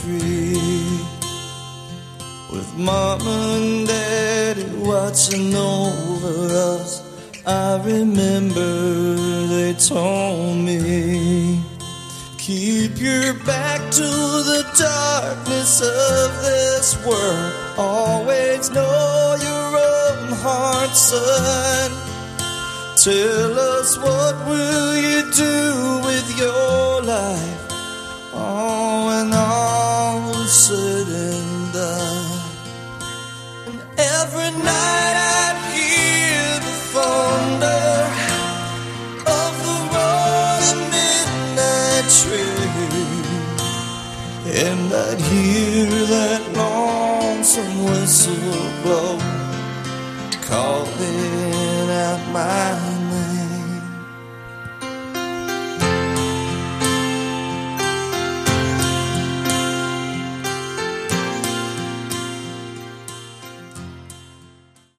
free, with mom and daddy watching over us. I remember they told me, keep your back to the darkness of this world. Always know your own heart, son. Tell us, what will you do with your life? Oh, when all is said and done. And every night I'd hear the thunder of the rolling midnight train, and I'd hear that lonesome whistle blow, calling out my